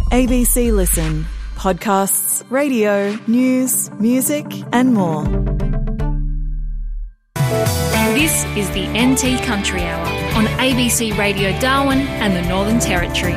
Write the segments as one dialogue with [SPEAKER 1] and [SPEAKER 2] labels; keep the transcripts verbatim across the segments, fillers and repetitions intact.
[SPEAKER 1] A B C Listen. Podcasts, radio, news, music and more.
[SPEAKER 2] This is the N T Country Hour on A B C Radio Darwin and the Northern Territory.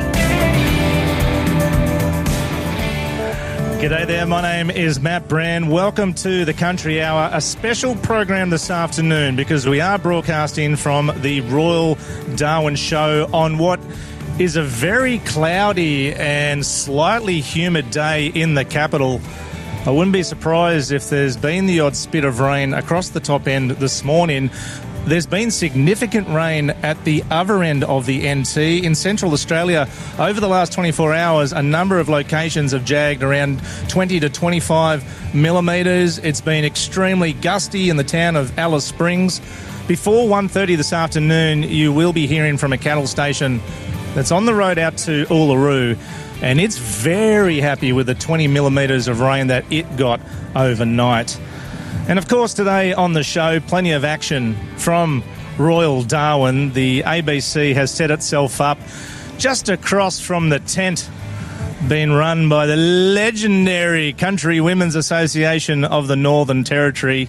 [SPEAKER 3] G'day there, my name is Matt Brand. Welcome to the Country Hour, a special program this afternoon because we are broadcasting from the Royal Darwin Show on what is a very cloudy and slightly humid day in the capital. I wouldn't be surprised if there's been the odd spit of rain across the top end this morning. There's been significant rain at the other end of the N T. In Central Australia, over the last twenty-four hours, a number of locations have jagged around twenty to twenty-five millimetres. It's been extremely gusty in the town of Alice Springs. Before one thirty this afternoon, you will be hearing from a cattle station that's on the road out to Uluru, and it's very happy with the twenty millimetres of rain that it got overnight. And of course today on the show, plenty of action from Royal Darwin. The A B C has set itself up just across from the tent being run by the legendary Country Women's Association of the Northern Territory.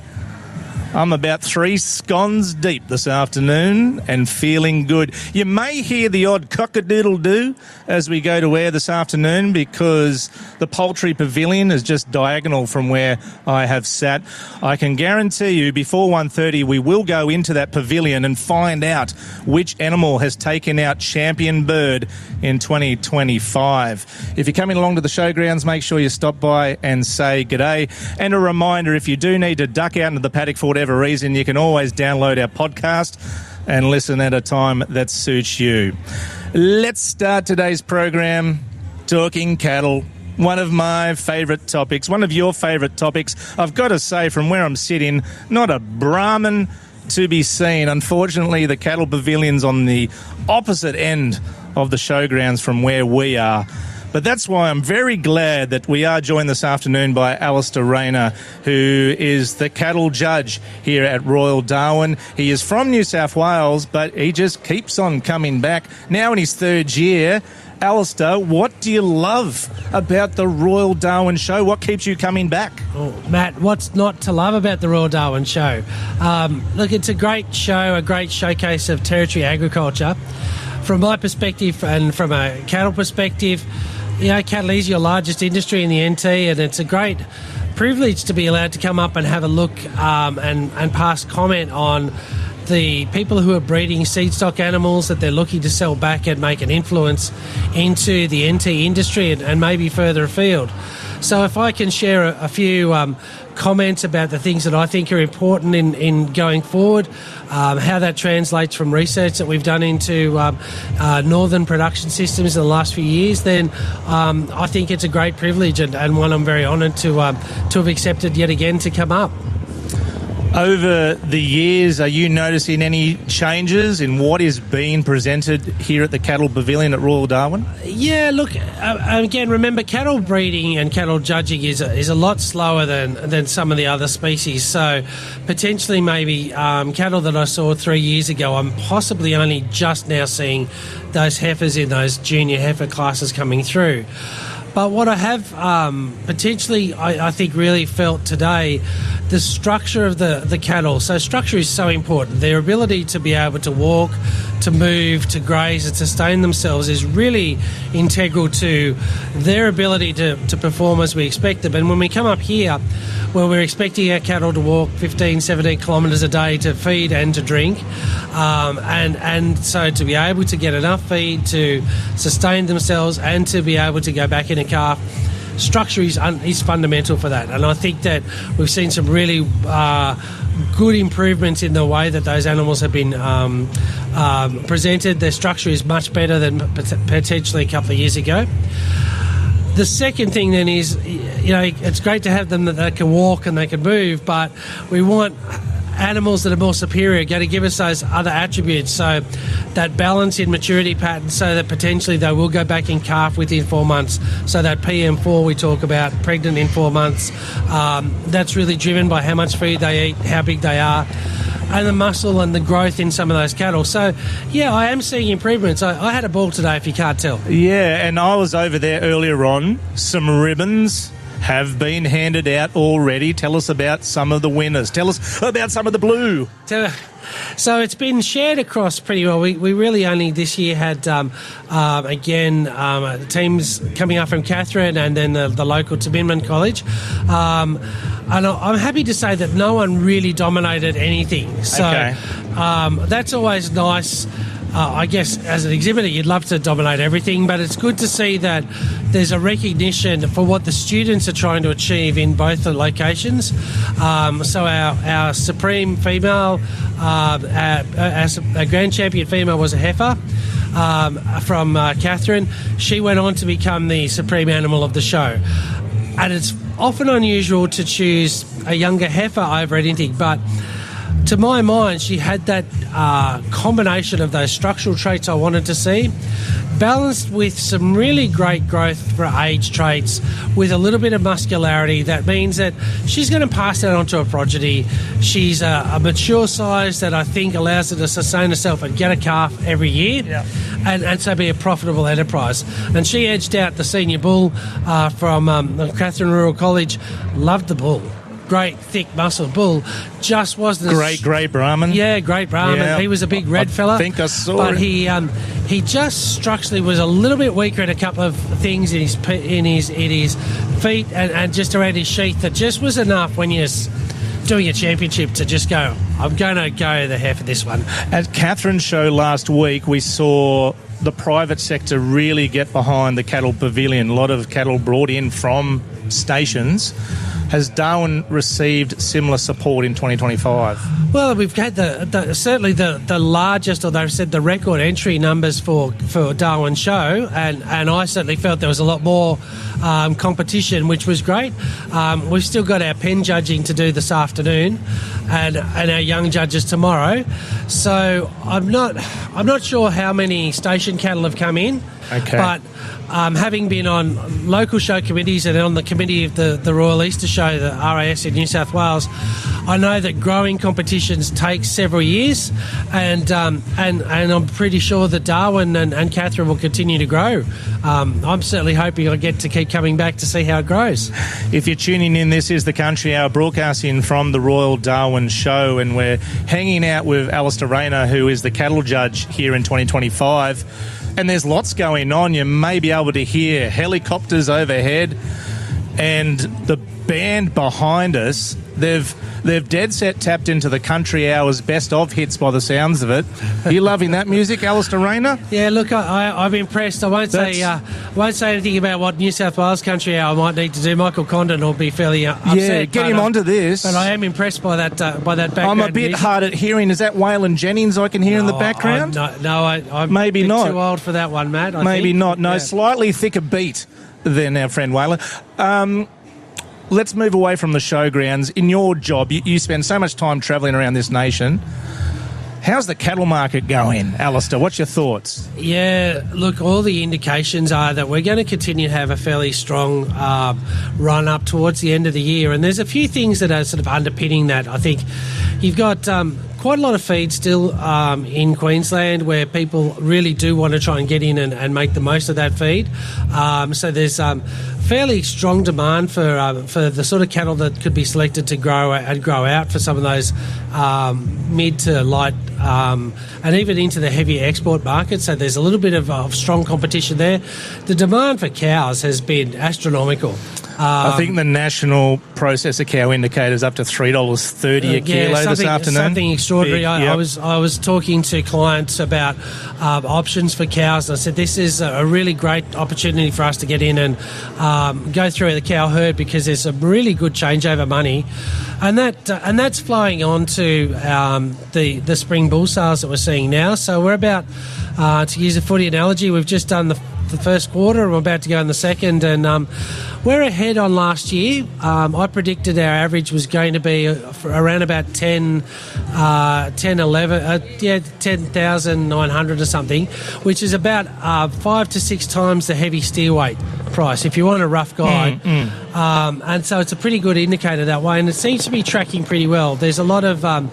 [SPEAKER 3] I'm about three scones deep this afternoon and feeling good. You may hear the odd cock-a-doodle-doo as we go to air this afternoon because the poultry pavilion is just diagonal from where I have sat. I can guarantee you before one thirty we will go into that pavilion and find out which animal has taken out champion bird in twenty twenty-five. If you're coming along to the showgrounds, make sure you stop by and say g'day. And a reminder, if you do need to duck out into the paddock for whatever reason, you can always download our podcast and listen at a time that suits you. Let's start today's program talking cattle. One of my favourite topics, one of your favourite topics. I've got to say, from where I'm sitting, not a Brahman to be seen. Unfortunately, the cattle pavilion's on the opposite end of the showgrounds from where we are. But that's why I'm very glad that we are joined this afternoon by Alistair Rayner, who is the cattle judge here at Royal Darwin. He is from New South Wales, but he just keeps on coming back. Now in his third year. Alistair, what do you love about the Royal Darwin Show? What keeps you coming back?
[SPEAKER 4] Oh, Matt, what's not to love about the Royal Darwin Show? Um, look, it's a great show, a great showcase of territory agriculture. From my perspective and from a cattle perspective, you know, cattle is your largest industry in the N T, and it's a great privilege to be allowed to come up and have a look um, and, and pass comment on the people who are breeding seed stock animals that they're looking to sell back and make an influence into the N T industry and, and maybe further afield. So if I can share a, a few um, comments about the things that I think are important in, in going forward, um, how that translates from research that we've done into um, uh, northern production systems in the last few years, then um, I think it's a great privilege and, and one I'm very honoured to um, to have accepted yet again to come up.
[SPEAKER 3] Over the years, are you noticing any changes in what is being presented here at the Cattle Pavilion at Royal Darwin?
[SPEAKER 4] Yeah, look, uh, again, remember cattle breeding and cattle judging is a, is a lot slower than, than some of the other species. So potentially maybe um, cattle that I saw three years ago, I'm possibly only just now seeing those heifers in those junior heifer classes coming through. But what I have um, potentially, I, I think, really felt today, the structure of the, the cattle. So structure is so important. Their ability to be able to walk, to move, to graze and sustain themselves is really integral to their ability to, to perform as we expect them. And when we come up here, where we're expecting our cattle to walk fifteen, seventeen kilometres a day to feed and to drink, um, and, and so to be able to get enough feed to sustain themselves and to be able to go back in a calf, structure is, un, is fundamental for that. And I think that we've seen some really uh, good improvements in the way that those animals have been um, um, presented. Their structure is much better than potentially a couple of years ago. The second thing then is, you know, it's great to have them that they can walk and they can move, but we want animals that are more superior, going to give us those other attributes. So that balance in maturity pattern, so that potentially they will go back in calf within four months. So that P M four we talk about, pregnant in four months, um, that's really driven by how much food they eat, how big they are. and the muscle and the growth in some of those cattle. So, yeah, I am seeing improvements. I, I had a ball today, if you can't tell.
[SPEAKER 3] Yeah, and I was over there earlier on. Some ribbons have been handed out already. Tell us about some of the winners. Tell us about some of the blue.
[SPEAKER 4] So it's been shared across pretty well. We, we really only this year had, um, uh, again, um, teams coming up from Katherine and then the, the local Taminman College. Um, and I'm happy to say that no one really dominated anything. So
[SPEAKER 3] okay.
[SPEAKER 4] um, that's always nice. Uh, I guess as an exhibitor you'd love to dominate everything, but it's good to see that there's a recognition for what the students are trying to achieve in both the locations. Um, so our, our supreme female, uh, our, our, our grand champion female was a heifer um, from uh, Katherine. She went on to become the supreme animal of the show. And it's often unusual to choose a younger heifer over anything, but to my mind, she had that uh, combination of those structural traits I wanted to see, balanced with some really great growth for age traits, with a little bit of muscularity. That means that she's going to pass that on to her progeny. She's a, a mature size that I think allows her to sustain herself and get a calf every year, yeah. and, and so be a profitable enterprise. And she edged out the senior bull uh, from um, Katherine Rural College. Loved the bull. Great, thick, muscled bull. Just wasn't
[SPEAKER 3] great,
[SPEAKER 4] a,
[SPEAKER 3] great Brahman.
[SPEAKER 4] Yeah, great Brahman.
[SPEAKER 3] Yeah.
[SPEAKER 4] He was a big red
[SPEAKER 3] I
[SPEAKER 4] fella.
[SPEAKER 3] I think I saw
[SPEAKER 4] but
[SPEAKER 3] it.
[SPEAKER 4] he um, he just structurally was a little bit weaker in a couple of things in his in his in his feet and, and just around his sheath. That just was enough when you're doing a championship to just go, I'm going to go the hair for this one.
[SPEAKER 3] At Katherine's show last week, we saw the private sector really get behind the cattle pavilion. A lot of cattle brought in from stations. Has Darwin received similar support in twenty twenty-five?
[SPEAKER 4] Well, we've had the, the certainly the, the largest, or they've said the record entry numbers for, for Darwin show, and, and I certainly felt there was a lot more um, competition, which was great. Um, we've still got our pen judging to do this afternoon, and and our young judges tomorrow. So I'm not I'm not sure how many station cattle have come in,
[SPEAKER 3] okay.
[SPEAKER 4] but. Um, having been on local show committees and on the committee of the, the Royal Easter Show, the R A S in New South Wales, I know that growing competitions take several years, and um, and and I'm pretty sure that Darwin and, and Katherine will continue to grow. Um, I'm certainly hoping I get to keep coming back to see how it grows.
[SPEAKER 3] If you're tuning in, this is the Country Hour broadcasting from the Royal Darwin Show, and we're hanging out with Alistair Rayner, who is the cattle judge here in twenty twenty-five. And there's lots going on. You may be able to hear helicopters overhead and the band behind us. They've they've dead set tapped into the Country Hour's best of hits by the sounds of it. Are you loving that music, Alistair Rayner?
[SPEAKER 4] Yeah, look, I, I, I'm impressed. I won't
[SPEAKER 3] That's...
[SPEAKER 4] say uh, won't say anything about what New South Wales Country Hour might need to do. Michael Condon will be fairly uh, upset.
[SPEAKER 3] Yeah, get him
[SPEAKER 4] I,
[SPEAKER 3] onto this.
[SPEAKER 4] But I am impressed by that uh, by that background.
[SPEAKER 3] I'm a bit
[SPEAKER 4] music.
[SPEAKER 3] hard at hearing. Is that Waylon Jennings I can hear
[SPEAKER 4] no,
[SPEAKER 3] in the background?
[SPEAKER 4] I, no, no I, I'm
[SPEAKER 3] Maybe
[SPEAKER 4] a bit
[SPEAKER 3] not.
[SPEAKER 4] too old for that one, Matt. I
[SPEAKER 3] Maybe
[SPEAKER 4] think.
[SPEAKER 3] not. No,
[SPEAKER 4] yeah.
[SPEAKER 3] Slightly thicker beat than our friend Waylon. Um... Let's move away from the showgrounds. In your job, you, you spend so much time travelling around this nation. How's the cattle market going, Alistair? What's your thoughts?
[SPEAKER 4] Yeah, look, all the indications are that we're going to continue to have a fairly strong uh, run up towards the end of the year. And there's a few things that are sort of underpinning that. I think you've got um, quite a lot of feed still um, in Queensland where people really do want to try and get in and, and make the most of that feed. Um, so there's um, fairly strong demand for um, for the sort of cattle that could be selected to grow and grow out for some of those um, mid to light um, and even into the heavier export market. So there's a little bit of, of strong competition there. The demand for cows has been astronomical. Um,
[SPEAKER 3] I think the national processor cow indicator is up to three dollars thirty a
[SPEAKER 4] uh,
[SPEAKER 3] kilo
[SPEAKER 4] yeah,
[SPEAKER 3] this afternoon.
[SPEAKER 4] Something extraordinary.
[SPEAKER 3] Big,
[SPEAKER 4] I,
[SPEAKER 3] yep.
[SPEAKER 4] I was I was talking to clients about um, options for cows, and I said this is a really great opportunity for us to get in and um, go through the cow herd because there's some really good changeover money, and that uh, and that's flowing on to um, the the spring bull sales that we're seeing now. So we're about uh, to use a footy analogy. We've just done the the first quarter and we're about to go in the second, and um, we're ahead on last year. Um, I predicted our average was going to be around about ten, uh, ten, eleven, uh, yeah, ten thousand nine hundred or something, which is about uh, five to six times the heavy steer weight price, if you want a rough guide.
[SPEAKER 3] Mm, mm.
[SPEAKER 4] Um, and so it's a pretty good indicator that way, and it seems to be tracking pretty well. There's a lot of um,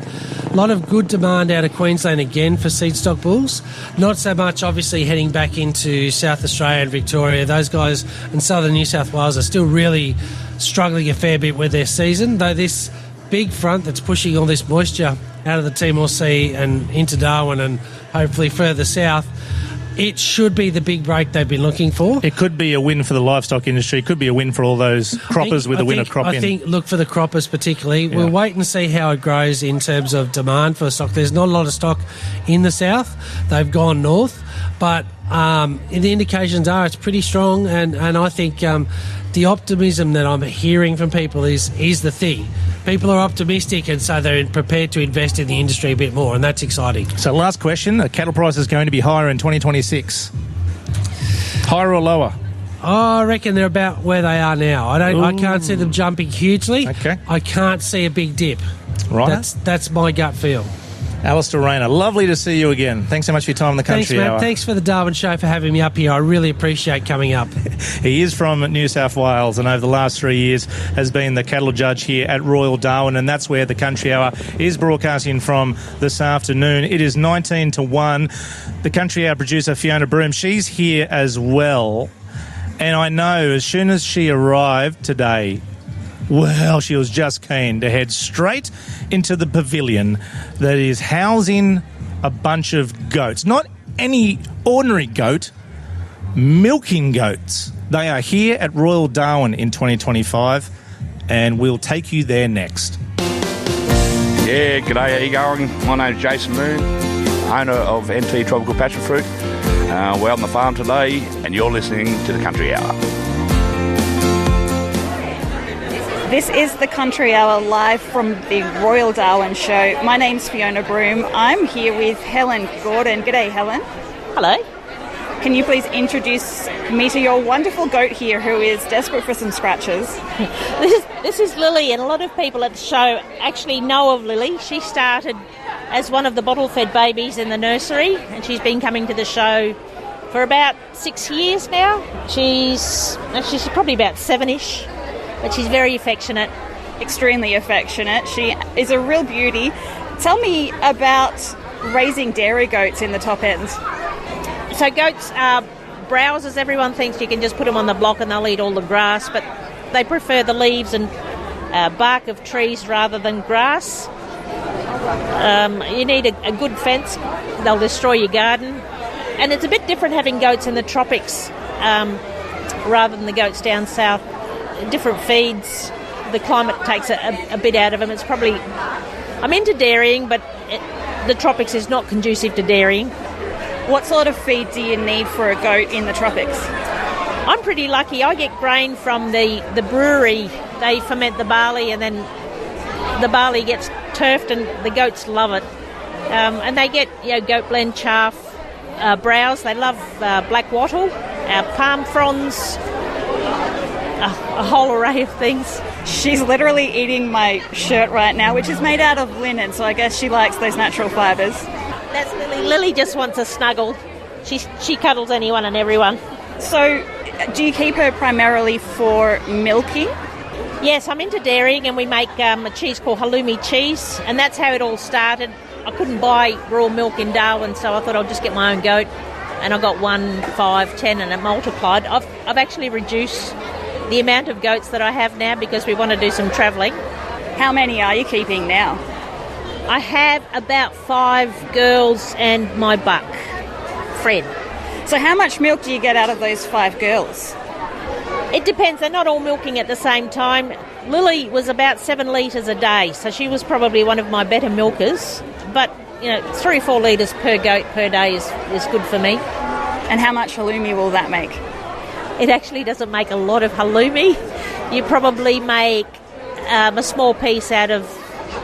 [SPEAKER 4] A lot of good demand out of Queensland again for seed stock bulls. Not so much, obviously, heading back into South Australia and Victoria. Those guys in southern New South Wales are still really struggling a fair bit with their season, though this big front that's pushing all this moisture out of the Timor Sea and into Darwin and hopefully further south, it should be the big break they've been looking for.
[SPEAKER 3] It could be a win for the livestock industry. It could be a win for all those croppers
[SPEAKER 4] think,
[SPEAKER 3] with
[SPEAKER 4] I
[SPEAKER 3] a winter
[SPEAKER 4] think,
[SPEAKER 3] crop
[SPEAKER 4] I
[SPEAKER 3] in.
[SPEAKER 4] I think, look, for the croppers particularly,
[SPEAKER 3] Yeah.
[SPEAKER 4] we'll wait and see how it grows in terms of demand for stock. There's not a lot of stock in the south. They've gone north. But um, the indications are it's pretty strong, and, and I think um, the optimism that I'm hearing from people is, is the thing. People are optimistic, and so they're prepared to invest in the industry a bit more, and that's exciting.
[SPEAKER 3] So last question, are cattle prices going to be higher in twenty twenty-six? Higher or lower?
[SPEAKER 4] Oh, I reckon they're about where they are now. I don't. Ooh. I can't see them jumping hugely.
[SPEAKER 3] Okay.
[SPEAKER 4] I can't see a big dip.
[SPEAKER 3] Right.
[SPEAKER 4] That's that's my gut feel.
[SPEAKER 3] Alistair Rayner, lovely to see you again. Thanks so much for your time on the Country
[SPEAKER 4] Thanks, Matt.
[SPEAKER 3] Hour.
[SPEAKER 4] Thanks for the Darwin Show for having me up here. I really appreciate coming up.
[SPEAKER 3] He is from New South Wales, and over the last three years has been the cattle judge here at Royal Darwin, and that's where the Country Hour is broadcasting from this afternoon. It is nineteen to one. The Country Hour producer, Fiona Broom, she's here as well. And I know as soon as she arrived today, well, she was just keen to head straight into the pavilion that is housing a bunch of goats. Not any ordinary goat, milking goats. They are here at Royal Darwin in twenty twenty-five, and we'll take you there next.
[SPEAKER 5] Yeah, g'day, how you going? My name's Jason Moon, owner of N T Tropical Passion Fruit. Uh, we're out on the farm today, and you're listening to the Country Hour.
[SPEAKER 6] This is the Country Hour live from the Royal Darwin Show. My name's Fiona Broom. I'm here with Helen Gordon. G'day, Helen.
[SPEAKER 7] Hello.
[SPEAKER 6] Can you please introduce me to your wonderful goat here who is desperate for some scratches?
[SPEAKER 7] This is, this is Lily, and a lot of people at the show actually know of Lily. She started as one of the bottle-fed babies in the nursery, and she's been coming to the show for about six years now. She's, she's probably about seven-ish. But she's very affectionate.
[SPEAKER 6] Extremely affectionate. She is a real beauty. Tell me about raising dairy goats in the top end.
[SPEAKER 7] So goats are browsers. Everyone thinks you can just put them on the block and they'll eat all the grass, but they prefer the leaves and uh, bark of trees rather than grass. Um, you need a, a good fence. They'll destroy your garden. And it's a bit different having goats in the tropics um, rather than the goats down south. Different feeds, the climate takes a, a, a bit out of them. It's probably, I'm into dairying, but it, the tropics is not conducive to dairying.
[SPEAKER 6] What sort of feed do you need for a goat in the tropics?
[SPEAKER 7] I'm pretty lucky. I get grain from the, the brewery. They ferment the barley, and then the barley gets turfed, and the goats love it. Um, and they get, you know, goat blend, chaff, uh, browse. They love uh, black wattle, uh, palm fronds, A, a whole array of things.
[SPEAKER 6] She's literally eating my shirt right now, which is made out of linen, so I guess she likes those natural fibres.
[SPEAKER 7] That's Lily. Lily just wants a snuggle. She, she cuddles anyone and everyone.
[SPEAKER 6] So, do you keep her primarily for milking?
[SPEAKER 7] Yes, I'm into dairying, and we make um, a cheese called halloumi cheese, and that's how it all started. I couldn't buy raw milk in Darwin, so I thought I'd just get my own goat, and I got one, five, ten, and it multiplied. I've, I've actually reduced the amount of goats that I have now because we want to do some travelling.
[SPEAKER 6] How many are you keeping now?
[SPEAKER 7] I have about five girls and my buck, Fred.
[SPEAKER 6] So how much milk do you get out of those five girls?
[SPEAKER 7] It depends. They're not all milking at the same time. Lily was about seven litres a day, so she was probably one of my better milkers. But, you know, three or four litres per goat per day is, is good for me.
[SPEAKER 6] And how much halloumi will that make?
[SPEAKER 7] It actually doesn't make a lot of halloumi. You probably make um, a small piece out of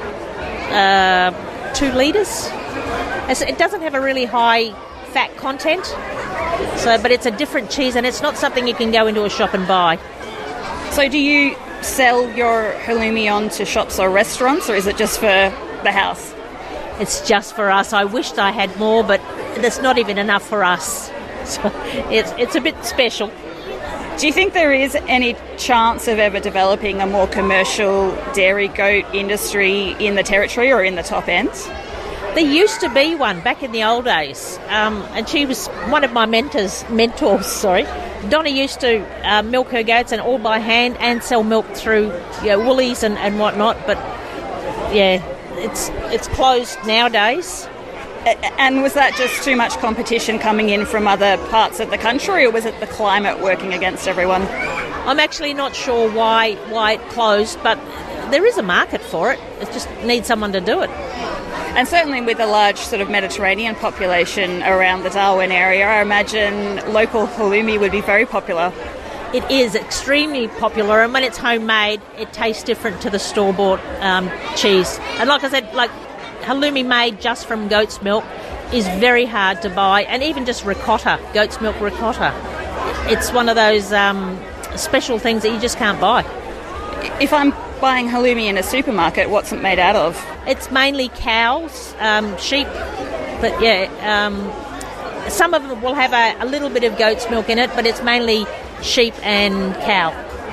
[SPEAKER 7] uh, two litres. It doesn't have a really high fat content, so but it's a different cheese, and it's not something you can go into a shop and buy.
[SPEAKER 6] So do you sell your halloumi on to shops or restaurants, or is it just for the house?
[SPEAKER 7] It's just for us. I wished I had more, but there's not even enough for us. So it's it's a bit special.
[SPEAKER 6] Do you think there is any chance of ever developing a more commercial dairy goat industry in the Territory or in the top end?
[SPEAKER 7] There used to be one back in the old days, um, and she was one of my mentors. Mentors, sorry. Donna used to uh, milk her goats and all by hand and sell milk through you know, Woolies and, and whatnot. But yeah, it's it's closed nowadays.
[SPEAKER 6] And was that just too much competition coming in from other parts of the country, or was it the climate working against everyone?
[SPEAKER 7] I'm actually not sure why why it closed, but there is a market for it. It just needs someone to do it.
[SPEAKER 6] And certainly with a large sort of Mediterranean population around the Darwin area, I imagine local halloumi would be very popular.
[SPEAKER 7] It is extremely popular, and when it's homemade, it tastes different to the store-bought um, cheese. And like I said, like halloumi made just from goat's milk is very hard to buy, and even just ricotta, goat's milk ricotta. It's one of those um, special things that you just can't buy.
[SPEAKER 6] If I'm buying halloumi in a supermarket, what's it made out of?
[SPEAKER 7] It's mainly cows, um, sheep, but yeah, um, some of them will have a, a little bit of goat's milk in it, but it's mainly sheep and cow.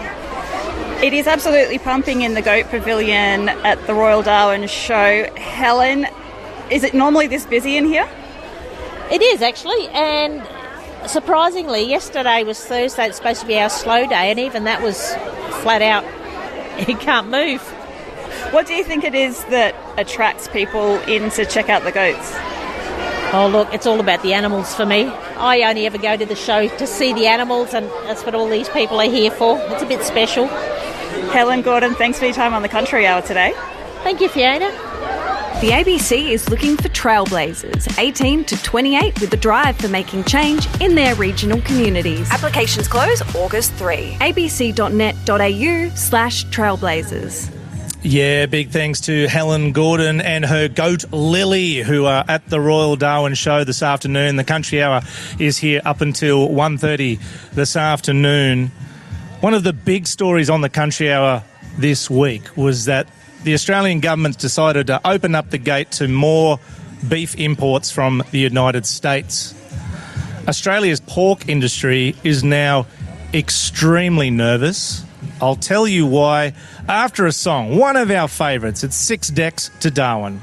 [SPEAKER 6] It is absolutely pumping in the Goat Pavilion at the Royal Darwin Show. Helen, is it normally this busy in here?
[SPEAKER 7] It is actually, and surprisingly, yesterday was Thursday. It's supposed to be our slow day, and even that was flat out. You can't move.
[SPEAKER 6] What do you think it is that attracts people in to check out the goats?
[SPEAKER 7] Oh, look, it's all about the animals for me. I only ever go to the show to see the animals, and that's what all these people are here for. It's a bit special.
[SPEAKER 6] Helen Gordon, thanks for your time on the Country Hour today.
[SPEAKER 7] Thank you, Fiona.
[SPEAKER 1] The A B C is looking for trailblazers, eighteen to twenty-eight, with a drive for making change in their regional communities. Applications close August third. abc.net.au slash trailblazers.
[SPEAKER 3] Yeah, big thanks to Helen Gordon and her goat Lily, who are at the Royal Darwin Show this afternoon. The Country Hour is here up until one thirty this afternoon. One of the big stories on the Country Hour this week was that the Australian government decided to open up the gate to more beef imports from the United States. Australia's pork industry is now extremely nervous. I'll tell you why after a song, one of our favourites. It's Six Decks to Darwin.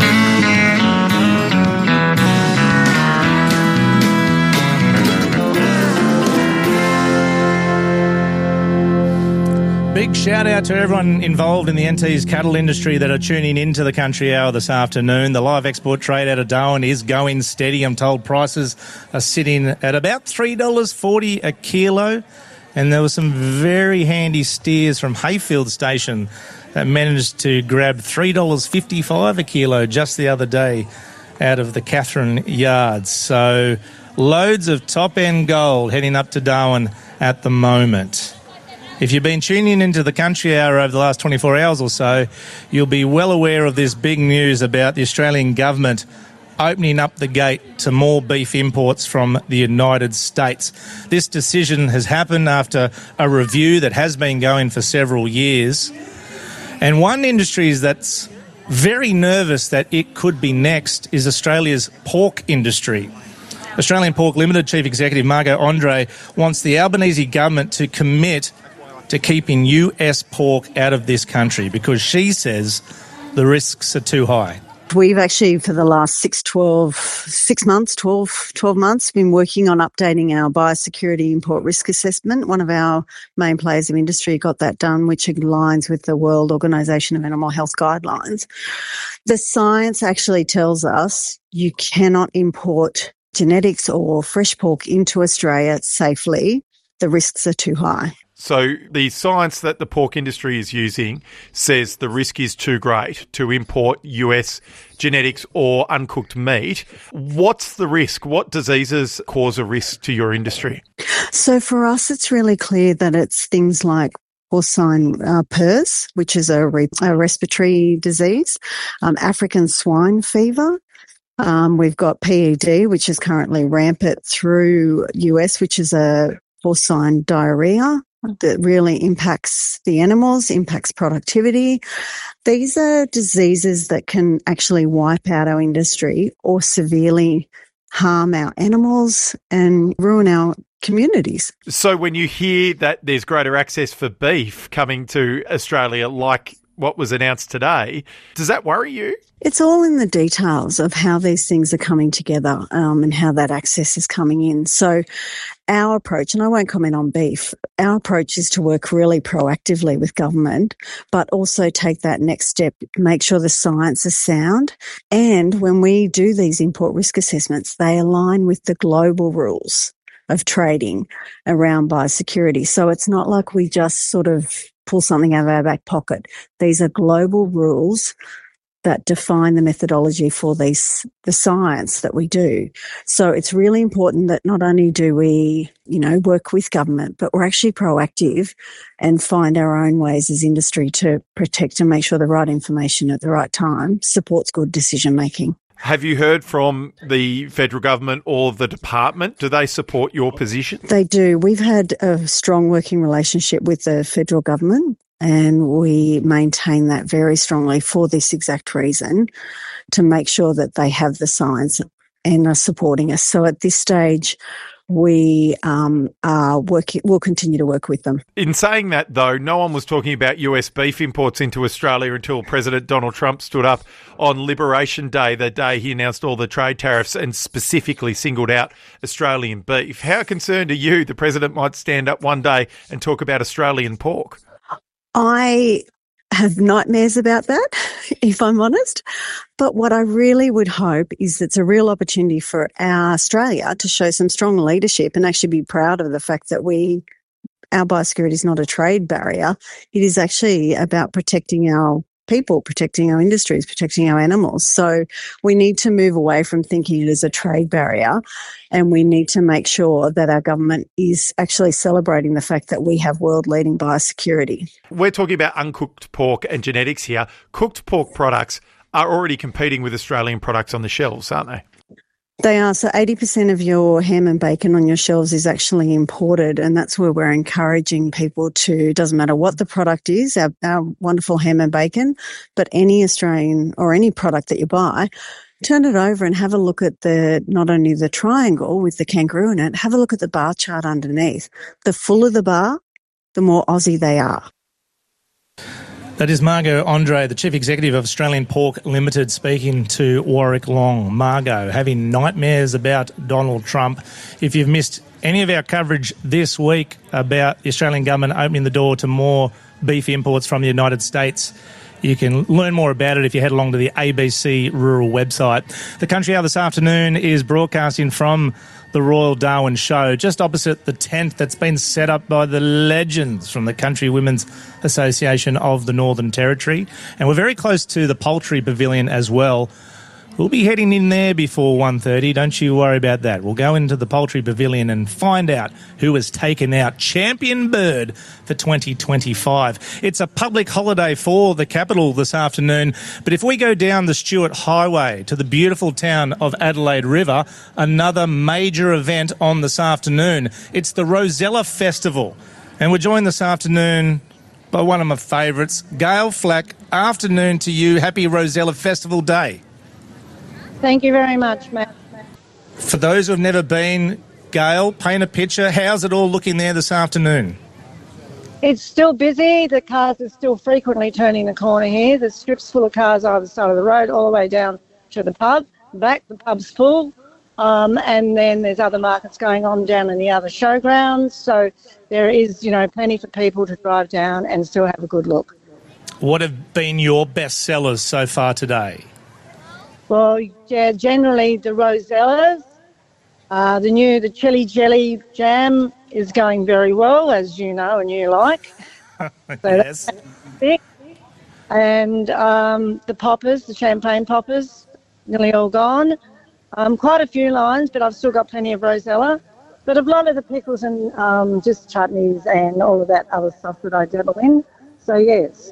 [SPEAKER 3] Big shout out to everyone involved in the N T's cattle industry that are tuning into the Country Hour this afternoon. The live export trade out of Darwin is going steady. I'm told prices are sitting at about three dollars forty a kilo. And there were some very handy steers from Hayfield Station that managed to grab three dollars fifty-five a kilo just the other day out of the Catherine yards. So loads of top-end gold heading up to Darwin at the moment. If you've been tuning into the Country Hour over the last twenty-four hours or so, you'll be well aware of this big news about the Australian government opening up the gate to more beef imports from the United States. This decision has happened after a review that has been going for several years. And one industry that's very nervous that it could be next is Australia's pork industry. Australian Pork Limited Chief Executive Margot Andre wants the Albanese government to commit to keeping U S pork out of this country because she says the risks are too high.
[SPEAKER 8] We've actually, for the last six, twelve, six months, twelve, twelve months, been working on updating our biosecurity import risk assessment. One of our main players in industry got that done, which aligns with the World Organization of Animal Health guidelines. The science actually tells us you cannot import genetics or fresh pork into Australia safely. The risks are too high.
[SPEAKER 9] So the science that the pork industry is using says the risk is too great to import U S genetics or uncooked meat. What's the risk? What diseases cause a risk to your industry?
[SPEAKER 8] So for us, it's really clear that it's things like porcine uh, P R R S, which is a, re- a respiratory disease, um, African swine fever. Um, we've got P E D, which is currently rampant through U S, which is a porcine diarrhea that really impacts the animals, impacts productivity. These are diseases that can actually wipe out our industry or severely harm our animals and ruin our communities.
[SPEAKER 9] So when you hear that there's greater access for beef coming to Australia, like what was announced today, does that worry you?
[SPEAKER 8] It's all in the details of how these things are coming together um, and how that access is coming in. So our approach, and I won't comment on beef, our approach is to work really proactively with government, but also take that next step, make sure the science is sound. And when we do these import risk assessments, they align with the global rules of trading around biosecurity. So it's not like we just sort of pull something out of our back pocket. These are global rules that define the methodology for these, the science that we do. So it's really important that not only do we, you know, work with government, but we're actually proactive and find our own ways as industry to protect and make sure the right information at the right time supports good decision making.
[SPEAKER 9] Have you heard from the federal government or the department? Do they support your position?
[SPEAKER 8] They do. We've had a strong working relationship with the federal government, and we maintain that very strongly for this exact reason, to make sure that they have the science and are supporting us. So at this stage, we um, are working, we'll continue to work with them.
[SPEAKER 9] In saying that, though, no one was talking about U S beef imports into Australia until President Donald Trump stood up on Liberation Day, the day he announced all the trade tariffs, and specifically singled out Australian beef. How concerned are you the President might stand up one day and talk about Australian pork?
[SPEAKER 8] I have nightmares about that, if I'm honest. But what I really would hope is it's a real opportunity for our Australia to show some strong leadership and actually be proud of the fact that we, our biosecurity is not a trade barrier. It is actually about protecting our people, protecting our industries, protecting our animals. So we need to move away from thinking it is a trade barrier, and we need to make sure that our government is actually celebrating the fact that we have world-leading biosecurity.
[SPEAKER 9] We're talking about uncooked pork and genetics here. Cooked pork products are already competing with Australian products on the shelves, aren't they?
[SPEAKER 8] They are. So eighty percent of your ham and bacon on your shelves is actually imported, and that's where we're encouraging people to, doesn't matter what the product is, our, our wonderful ham and bacon, but any Australian or any product that you buy, turn it over and have a look at the, not only the triangle with the kangaroo in it, have a look at the bar chart underneath. The fuller the bar, the more Aussie they are.
[SPEAKER 3] That is Margot Andre, the Chief Executive of Australian Pork Limited, speaking to Warwick Long. Margot, having nightmares about Donald Trump. If you've missed any of our coverage this week about the Australian government opening the door to more beef imports from the United States, you can learn more about it if you head along to the A B C Rural website. The Country Hour this afternoon is broadcasting from the Royal Darwin Show, just opposite the tent that's been set up by the legends from the Country Women's Association of the Northern Territory. And we're very close to the Poultry Pavilion as well. We'll be heading in there before one thirty. Don't you worry about that. We'll go into the Poultry Pavilion and find out who has taken out champion bird for twenty twenty-five. It's a public holiday for the capital this afternoon, but if we go down the Stuart Highway to the beautiful town of Adelaide River, another major event on this afternoon. It's the Rosella Festival, and we're joined this afternoon by one of my favourites, Gail Flack. Afternoon to you. Happy Rosella Festival Day.
[SPEAKER 10] Thank you very much, Matt.
[SPEAKER 3] For those who have never been, Gail, paint a picture. How's it all looking there this afternoon?
[SPEAKER 10] It's still busy. The cars are still frequently turning the corner here. There's strips full of cars either side of the road, all the way down to the pub. Back, the pub's full. Um, and then there's other markets going on down in the other showgrounds. So there is, you know, plenty for people to drive down and still have a good look.
[SPEAKER 3] What have been your best sellers so far today?
[SPEAKER 10] Well, yeah, generally the Rosellas, uh, the new, the chili jelly jam is going very well, as you know and you like. So
[SPEAKER 3] yes.
[SPEAKER 10] That's and um, the poppers, the champagne poppers, nearly all gone. Um, quite a few lines, but I've still got plenty of Rosella. But a lot of the pickles and um, just chutneys and all of that other stuff that I dabble in. So, yes.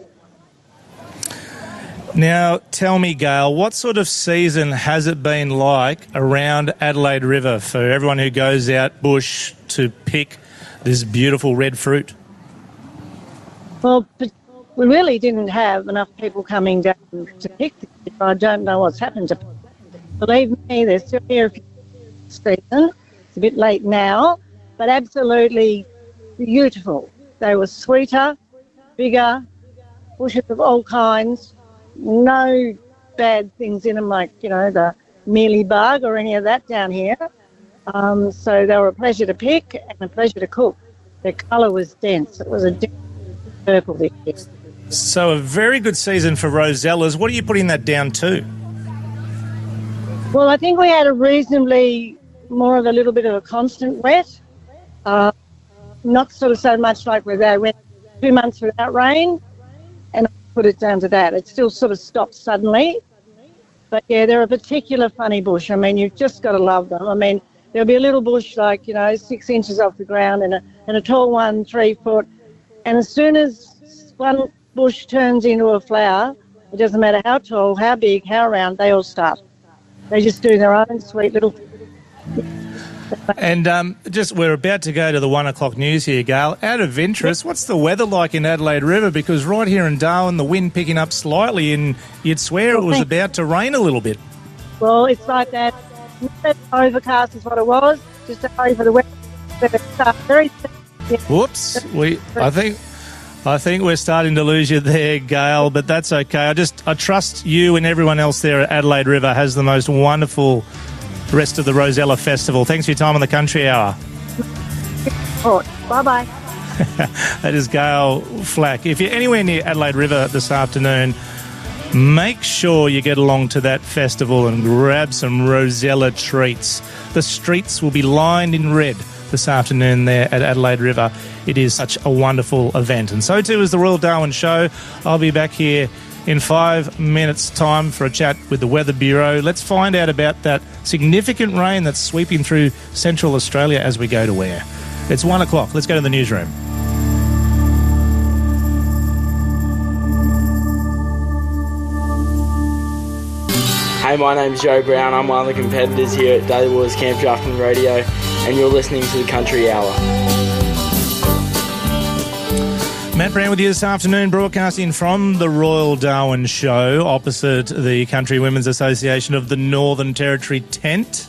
[SPEAKER 3] Now, tell me, Gail, what sort of season has it been like around Adelaide River for everyone who goes out bush to pick this beautiful red fruit?
[SPEAKER 10] Well, we really didn't have enough people coming down to pick this. I don't know what's happened to people. Believe me, they're still here for the season. It's a bit late now, but absolutely beautiful. They were sweeter, bigger, bushes of all kinds, no bad things in them like, you know, the mealybug or any of that down here. Um, so they were a pleasure to pick and a pleasure to cook. Their colour was dense. It was a dense purple this year.
[SPEAKER 3] So a very good season for Rosellas. What are you putting that down to?
[SPEAKER 10] Well, I think we had a reasonably more of a little bit of a constant wet. Uh, not sort of so much like where they went two months without rain, and I put it down to that. It still sort of stopped suddenly. But, yeah, they're a particular funny bush. I mean, you've just got to love them. I mean, there'll be a little bush like, you know, six inches off the ground and a, and a tall one, three foot. And as soon as one bush turns into a flower, it doesn't matter how tall, how big, how round, they all start. They just do their own sweet little...
[SPEAKER 3] And um, just we're about to go to the one o'clock news here, Gail. Out of interest, what's the weather like in Adelaide River? Because right here in Darwin, the wind picking up slightly and you'd swear it was about to rain a little bit.
[SPEAKER 10] Well, it's like that. Not overcast is what it was, just over the weather. Very
[SPEAKER 3] Whoops. We, I think... I think we're starting to lose you there, Gail, but that's okay. I just I trust you and everyone else there at Adelaide River has the most wonderful rest of the Rosella Festival. Thanks for your time on the Country Hour.
[SPEAKER 10] Oh, bye-bye.
[SPEAKER 3] That is Gail Flack. If you're anywhere near Adelaide River this afternoon, make sure you get along to that festival and grab some Rosella treats. The streets will be lined in red this afternoon there at Adelaide River. It is such a wonderful event. And so too is the Royal Darwin Show. I'll be back here in five minutes' time for a chat with the Weather Bureau. Let's find out about that significant rain that's sweeping through central Australia as we go to where. It's one o'clock. Let's go to the newsroom.
[SPEAKER 11] Hey, my name's Joe Brown. I'm one of the competitors here at Daily Waters Camp Drafting Radio, and you're listening to the Country Hour.
[SPEAKER 3] Matt Brown with you this afternoon, broadcasting from the Royal Darwin Show opposite the Country Women's Association of the Northern Territory tent.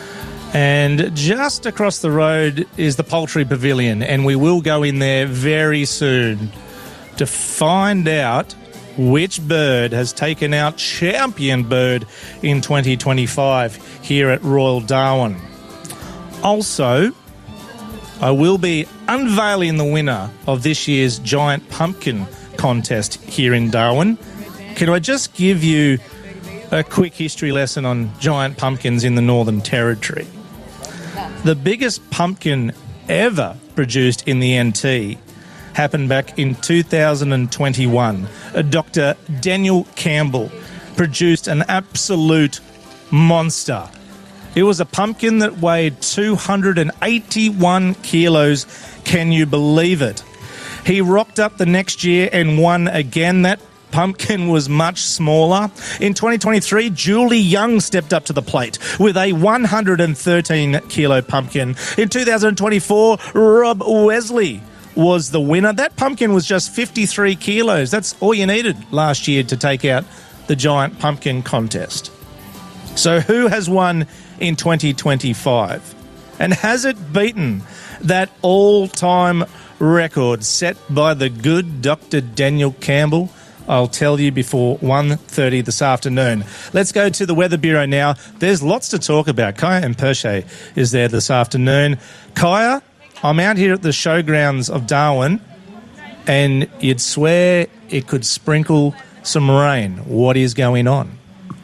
[SPEAKER 3] And just across the road is the Poultry Pavilion, and we will go in there very soon to find out which bird has taken out champion bird in twenty twenty-five here at Royal Darwin. Also, I will be unveiling the winner of this year's Giant Pumpkin contest here in Darwin. Can I just give you a quick history lesson on giant pumpkins in the Northern Territory? The biggest pumpkin ever produced in the N T happened back in two thousand twenty-one. Doctor Daniel Campbell produced an absolute monster. It was a pumpkin that weighed two hundred eighty-one kilos. Can you believe it? He rocked up the next year and won again. That pumpkin was much smaller. In twenty twenty-three, Julie Young stepped up to the plate with a one hundred thirteen kilo pumpkin. In two thousand twenty-four, Rob Wesley was the winner. That pumpkin was just fifty-three kilos. That's all you needed last year to take out the Giant Pumpkin contest. So who has won in twenty twenty-five? And has it beaten that all-time record set by the good Doctor Daniel Campbell? I'll tell you before one thirty this afternoon. Let's go to the Weather Bureau now. There's lots to talk about. Kaya Mperche is there this afternoon. Kaya, I'm out here at the showgrounds of Darwin, and you'd swear it could sprinkle some rain. What is going on?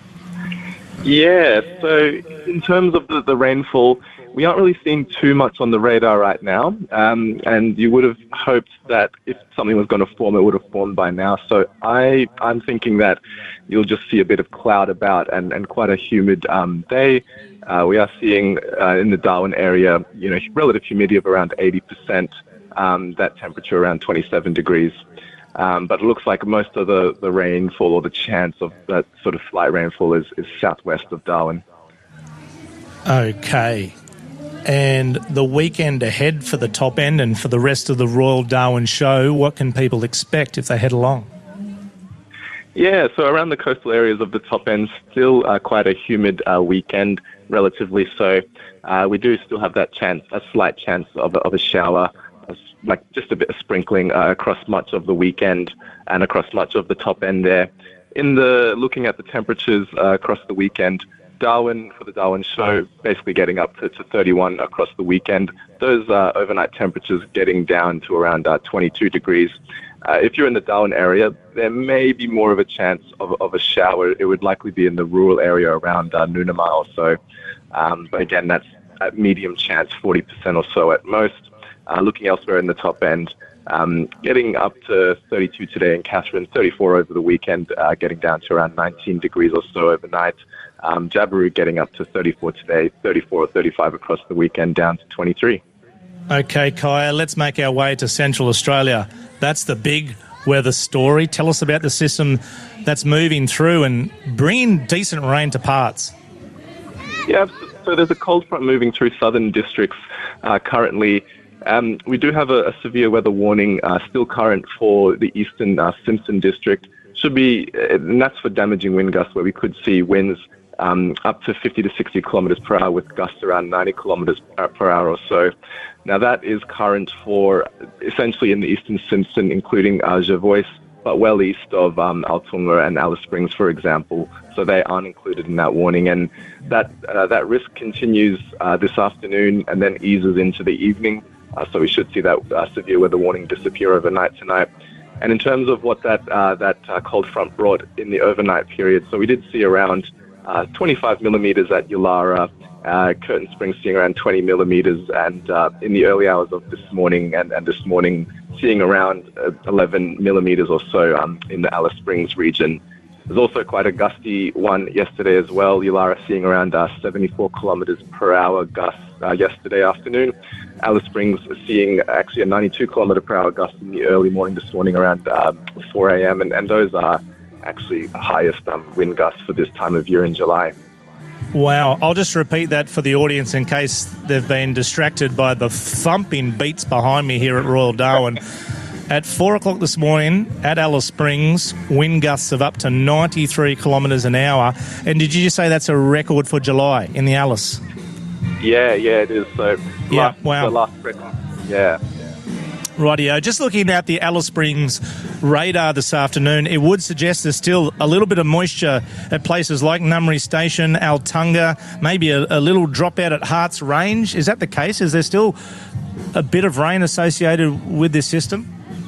[SPEAKER 12] Yeah, so in terms of the, the rainfall, we aren't really seeing too much on the radar right now, um, and you would have hoped that if something was going to form, it would have formed by now. So I, I'm thinking that you'll just see a bit of cloud about and, and quite a humid um, day. Uh, we are seeing uh, in the Darwin area, you know, relative humidity of around eighty percent, um, that temperature around twenty-seven degrees. Um, but it looks like most of the, the rainfall or the chance of that sort of slight rainfall is, is southwest of Darwin.
[SPEAKER 3] Okay. And the weekend ahead for the top end and for the rest of the Royal Darwin Show, what can people expect if they head along?
[SPEAKER 12] Yeah, so around the coastal areas of the top end, still uh, quite a humid uh, weekend, relatively so. uh, we do still have that chance, a slight chance of a, of a shower, like just a bit of sprinkling uh, across much of the weekend and across much of the top end there. In the looking at the temperatures uh, across the weekend, Darwin, for the Darwin show, basically getting up to, to thirty-one across the weekend. Those uh, overnight temperatures getting down to around uh, twenty-two degrees. Uh, if you're in the Darwin area, there may be more of a chance of, of a shower. It would likely be in the rural area around uh, Noonamah or so. Um, but again, that's a medium chance, forty percent or so at most. Uh, looking elsewhere in the top end, um, getting up to thirty-two today in Katherine, thirty-four over the weekend, uh, getting down to around nineteen degrees or so overnight. Um, Jabiru getting up to thirty-four today, thirty-four or thirty-five across the weekend, down to twenty-three.
[SPEAKER 3] Okay, Kaya, let's make our way to Central Australia. That's the big weather story. Tell us about the system that's moving through and bringing decent rain to parts.
[SPEAKER 12] Yeah, so there's a cold front moving through southern districts uh, currently. Um, we do have a, a severe weather warning uh, still current for the eastern uh, Simpson district. Should be, and that's for damaging wind gusts, where we could see winds um, up to fifty to sixty kilometres per hour with gusts around ninety kilometres per hour or so. Now that is current for essentially in the eastern Simpson, including uh, Jervois, but well east of um, Altunga and Alice Springs, for example. So they aren't included in that warning, and that uh, that risk continues uh, this afternoon and then eases into the evening. Uh, so we should see that uh, severe weather warning disappear overnight tonight. And in terms of what that uh, that uh, cold front brought in the overnight period, so we did see around uh, twenty-five millimetres at Yulara, uh, Curtin Springs seeing around twenty millimetres, and uh, in the early hours of this morning and, and this morning seeing around uh, eleven millimetres or so um, in the Alice Springs region. There's also quite a gusty one yesterday as well. Yulara seeing around uh, seventy-four kilometres per hour gusts uh, yesterday afternoon. Alice Springs seeing actually a ninety-two kilometre per hour gust in the early morning this morning around uh, four a.m. And, and those are actually the highest um, wind gusts for this time of year in July.
[SPEAKER 3] Wow. I'll just repeat that for the audience in case they've been distracted by the thumping beats behind me here at Royal Darwin. At four o'clock this morning at Alice Springs, wind gusts of up to ninety-three kilometres an hour. And did you just say that's a record for July in the Alice?
[SPEAKER 12] Yeah, yeah, it is. So,
[SPEAKER 3] yeah,
[SPEAKER 12] last,
[SPEAKER 3] wow.
[SPEAKER 12] The last record, yeah.
[SPEAKER 3] Rightio. Just looking at the Alice Springs radar this afternoon, it would suggest there's still a little bit of moisture at places like Numry Station, Altunga, maybe a, a little drop out at Harts Range. Is that the case? Is there still a bit of rain associated with this system?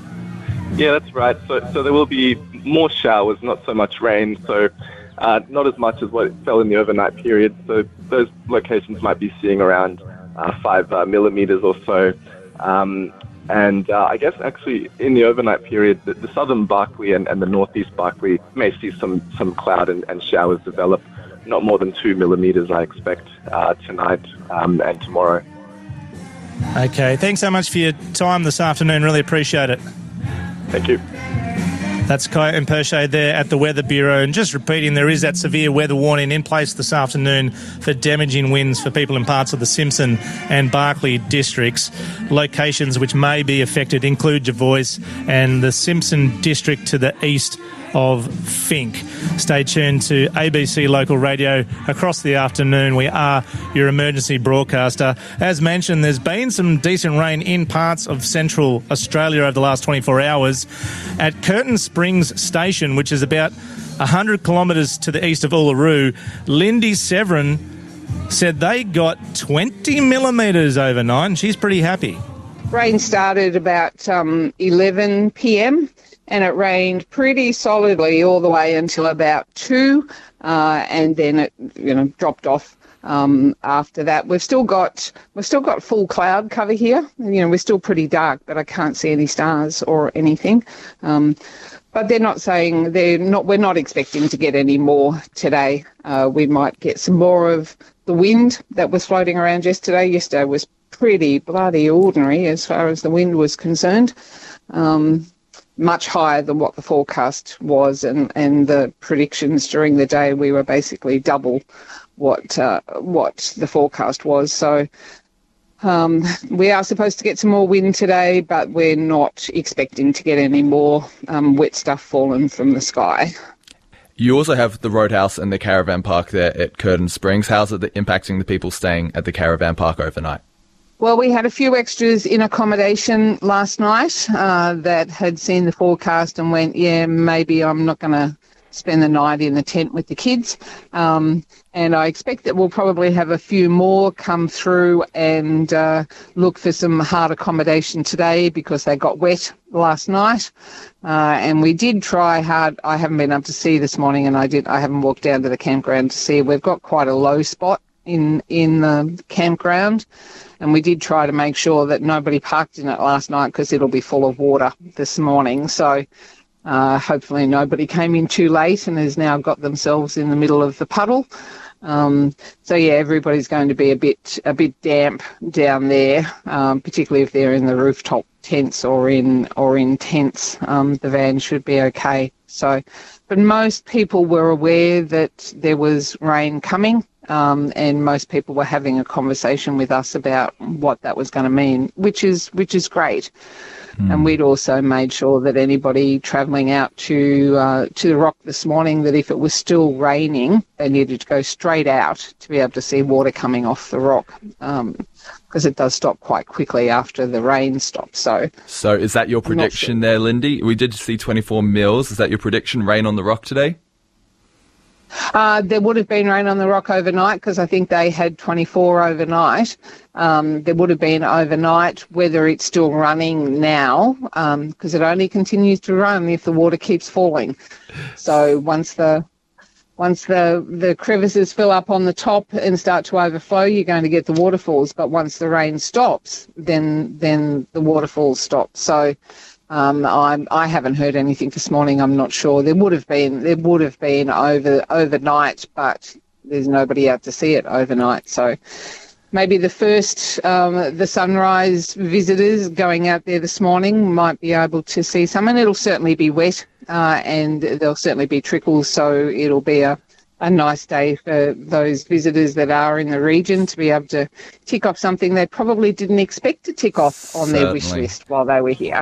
[SPEAKER 12] Yeah, that's right. So, so there will be more showers, not so much rain. So, uh, not as much as what fell in the overnight period. So, those locations might be seeing around uh, five uh, millimeters or so. Um, and uh, I guess actually in the overnight period, the, the southern Barkly and, and the northeast Barkly may see some some cloud and, and showers develop. Not more than two millimeters, I expect, uh, tonight um, and tomorrow.
[SPEAKER 3] Okay, thanks so much for your time this afternoon. Really appreciate it.
[SPEAKER 12] Thank you.
[SPEAKER 3] That's Kaya Imperche there at the Weather Bureau. And just repeating, there is that severe weather warning in place this afternoon for damaging winds for people in parts of the Simpson and Barkly districts. Locations which may be affected include Jervois and the Simpson district to the east of Fink. Stay tuned to A B C Local Radio across the afternoon. We are your emergency broadcaster. As mentioned, there's been some decent rain in parts of central Australia over the last twenty-four hours. At Curtin Springs Station, which is about one hundred kilometres to the east of Uluru, Lindy Severin said they got twenty millimetres overnight, and she's pretty happy.
[SPEAKER 13] Rain started about um, eleven p.m, and it rained pretty solidly all the way until about two, uh, and then it, you know, dropped off um, after that. We've still got we've still got full cloud cover here. You know, we're still pretty dark, but I can't see any stars or anything. Um, but they're not saying they're not. We're not expecting to get any more today. Uh, we might get some more of the wind that was floating around yesterday. Yesterday was pretty bloody ordinary as far as the wind was concerned. Um, much higher than what the forecast was, and, and the predictions during the day, we were basically double what uh, what the forecast was. So um, we are supposed to get some more wind today, but we're not expecting to get any more um, wet stuff falling from the sky.
[SPEAKER 14] You also have the Roadhouse and the caravan park there at Curtin Springs. How's it impacting the people staying at the caravan park overnight?
[SPEAKER 13] Well, we had a few extras in accommodation last night uh, that had seen the forecast and went, yeah, maybe I'm not going to spend the night in the tent with the kids. Um, and I expect that we'll probably have a few more come through and uh, look for some hard accommodation today because they got wet last night. Uh, and we did try hard. I haven't been able to see this morning, and I did. I haven't walked down to the campground to see. We've got quite a low spot in in the campground, and we did try to make sure that nobody parked in it last night because it'll be full of water this morning. So uh, hopefully nobody came in too late and has now got themselves in the middle of the puddle. Um, so yeah, everybody's going to be a bit a bit damp down there, um, particularly if they're in the rooftop tents or in or in tents. Um, the van should be okay. So, but most people were aware that there was rain coming. Um, and most people were having a conversation with us about what that was going to mean, which is which is great. Mm. And we'd also made sure that anybody travelling out to uh, to the Rock this morning, that if it was still raining, they needed to go straight out to be able to see water coming off the rock, um, because it does stop quite quickly after the rain stops. So,
[SPEAKER 14] so is that your prediction there, Lindy? We did see twenty-four mils. Is that your prediction? Rain on the Rock today?
[SPEAKER 13] Uh, there would have been rain on the Rock overnight because I think they had twenty-four overnight. Um, there would have been overnight. Whether it's still running now, because um, it only continues to run if the water keeps falling. So once the once the, the crevices fill up on the top and start to overflow, you're going to get the waterfalls. But once the rain stops, then then the waterfalls stop. So Um, I'm, I haven't heard anything this morning. I'm not sure. There would have been there would have been over overnight, but there's nobody out to see it overnight. So maybe the first um, the sunrise visitors going out there this morning might be able to see some, and it'll certainly be wet uh, and there'll certainly be trickles. So it'll be a a nice day for those visitors that are in the region to be able to tick off something they probably didn't expect to tick off on Certainly. Their wish list while they were here.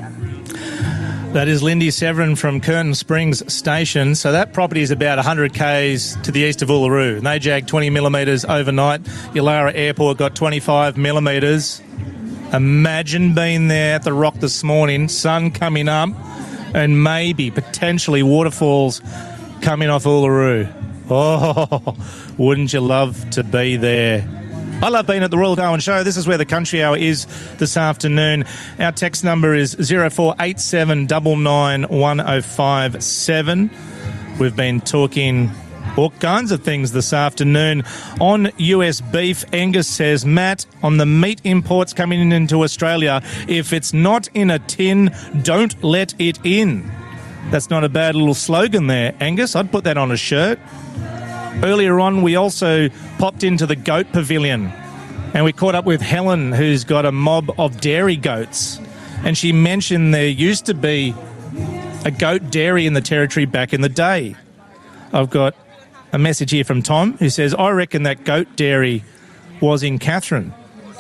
[SPEAKER 3] That is Lindy Severin from Curtin Springs Station. So that property is about one hundred kays to the east of Uluru. And they jagged twenty millimetres overnight. Yulara Airport got twenty-five millimetres. Imagine being there at the Rock this morning, sun coming up, and maybe, potentially, waterfalls coming off Uluru. Oh, wouldn't you love to be there? I love being at the Royal Darwin Show. This is where the Country Hour is this afternoon. Our text number is zero four eight seven nine nine one oh five seven. We've been talking all kinds of things this afternoon. On U S beef, Angus says, Matt, on the meat imports coming in into Australia, if it's not in a tin, don't let it in. That's not a bad little slogan there, Angus. I'd put that on a shirt. Earlier on, we also popped into the goat pavilion and we caught up with Helen, who's got a mob of dairy goats. And she mentioned there used to be a goat dairy in the Territory back in the day. I've got a message here from Tom who says, I reckon that goat dairy was in Katherine.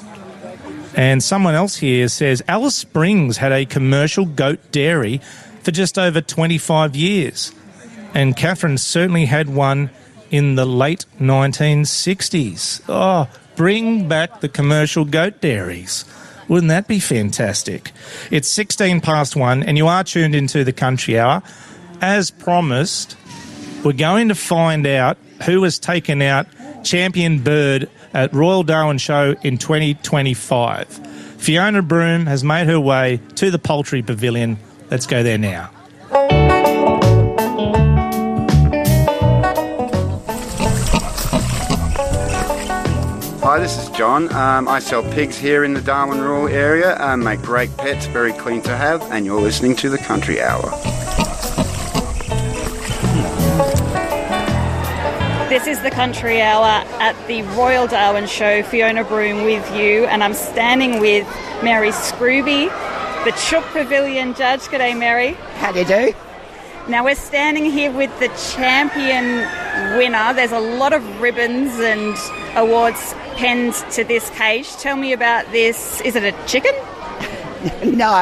[SPEAKER 3] And someone else here says, Alice Springs had a commercial goat dairy for just over twenty-five years. And Katherine certainly had one in the late nineteen sixties. Oh, bring back the commercial goat dairies. Wouldn't that be fantastic? It's sixteen past one and you are tuned into the Country Hour. As promised, we're going to find out who has taken out champion bird at Royal Darwin Show in twenty twenty-five. Fiona Broom has made her way to the Poultry Pavilion. Let's go there now.
[SPEAKER 15] Hi, this is John. Um, I sell pigs here in the Darwin rural area, um, make great pets, very clean to have, and you're listening to the Country Hour.
[SPEAKER 6] This is the Country Hour at the Royal Darwin Show. Fiona Broom with you, and I'm standing with Mary Scrooby, the Chook Pavilion judge. G'day, Mary.
[SPEAKER 16] How do you do?
[SPEAKER 6] Now we're standing here with the champion winner. There's a lot of ribbons and awards penned to this cage. Tell me about this. Is it a chicken?
[SPEAKER 16] No,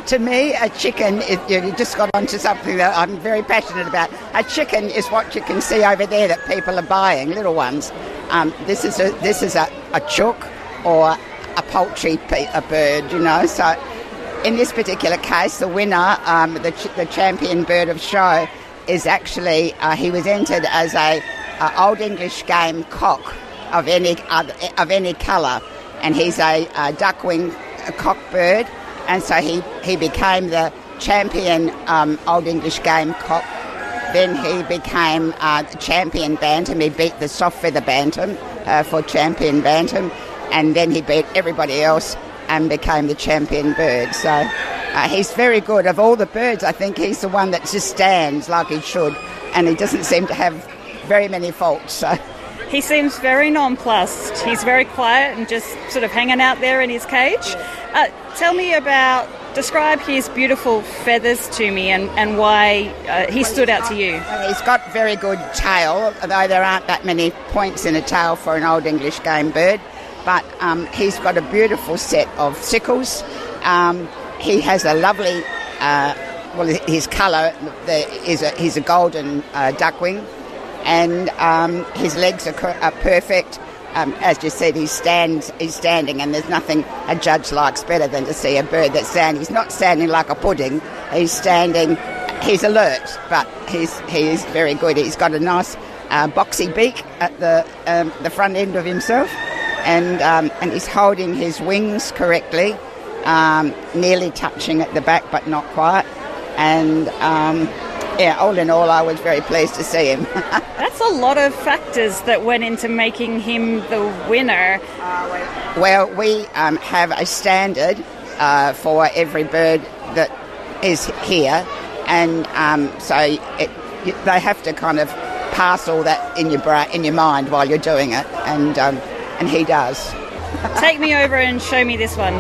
[SPEAKER 16] to me, a chicken, is, you just got onto something that I'm very passionate about. A chicken is what you can see over there that people are buying, little ones. Um, this is a this is a, a chook or a poultry pe- a bird, you know. So in this particular case, the winner, um, the, ch- the champion bird of show, is actually, uh, he was entered as a, a Old English game cock of any other, of any colour. And he's a, a duck-wing cock bird, and so he, he became the champion um, Old English game cock. Then he became uh, champion bantam. He beat the soft feather bantam uh, for champion bantam, and then he beat everybody else and became the champion bird. So uh, he's very good. Of all the birds, I think he's the one that just stands like he should, and he doesn't seem to have very many faults. So.
[SPEAKER 6] He seems very nonplussed. He's very quiet and just sort of hanging out there in his cage. Uh, tell me about, describe his beautiful feathers to me and, and why uh, he stood out to you.
[SPEAKER 16] He's got very good tail, although there aren't that many points in a tail for an Old English game bird. But um, he's got a beautiful set of sickles. Um, he has a lovely, uh, well, his colour is a, he's a golden uh, duckwing. And um, his legs are, are perfect. Um, as you said, he stands, he's standing, and there's nothing a judge likes better than to see a bird that's standing. He's not standing like a pudding. He's standing, he's alert, but he's he is very good. He's got a nice uh, boxy beak at the um, the front end of himself, and um, and he's holding his wings correctly, um, nearly touching at the back, but not quite. And Um, Yeah, all in all, I was very pleased to see him.
[SPEAKER 6] That's a lot of factors that went into making him the winner.
[SPEAKER 16] Uh, well, we um, have a standard uh, for every bird that is here, and um, so it, you, they have to kind of pass all that in your bra- in your mind while you're doing it, and um, and he does.
[SPEAKER 6] Take me over and show me this one.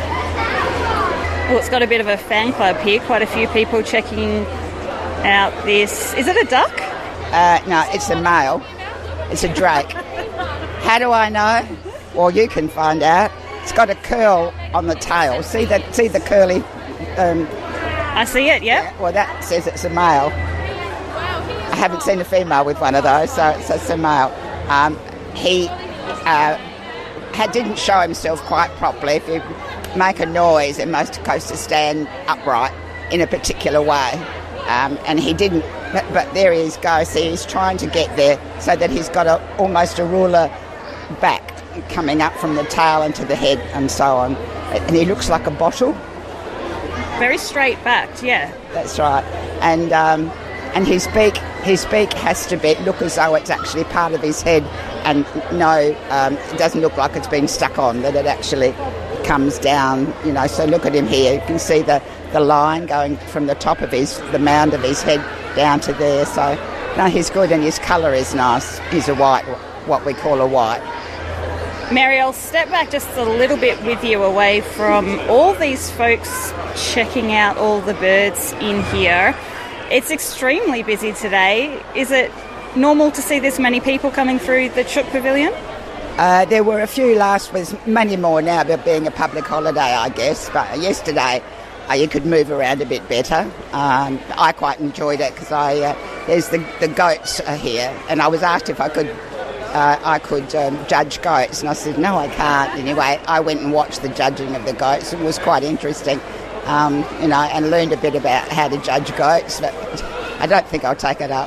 [SPEAKER 6] Well, it's got a bit of a fan club here. Quite a few people checking out this. Is it a duck?
[SPEAKER 16] Uh, no, it's a male. It's a drake. How do I know? Well, you can find out. It's got a curl on the tail. See the see the curly. Um,
[SPEAKER 6] I see it. Yep.
[SPEAKER 16] Yeah. Well, that says it's a male. I haven't seen a female with one of those, so, so it's a male. Um, he uh, had, didn't show himself quite properly. If you make a noise, they're most supposed to stand upright in a particular way. Um, and he didn't, but, but there he is, go. See, he's trying to get there so that he's got a, almost a ruler back coming up from the tail into the head and so on. And he looks like a bottle.
[SPEAKER 6] Very straight backed, yeah.
[SPEAKER 16] That's right. And um, and his beak, his beak has to be look as though it's actually part of his head, and no, um, it doesn't look like it's been stuck on. That it actually comes down. You know. So look at him here. You can see the. the line going from the top of his, the mound of his head down to there. So, no, he's good, and his colour is nice. He's a white, what we call a white.
[SPEAKER 6] Mary, I'll step back just a little bit with you away from all these folks checking out all the birds in here. It's extremely busy today. Is it normal to see this many people coming through the Chook Pavilion?
[SPEAKER 16] Uh, there were a few last week, many more now, but being a public holiday, I guess. But yesterday, Uh, you could move around a bit better. Um, I quite enjoyed it because I uh, there's the, the goats are here, and I was asked if I could uh, I could um, judge goats, and I said no, I can't. Anyway, I went and watched the judging of the goats. It was quite interesting, um, you know, and learned a bit about how to judge goats. But I don't think I'll take it up.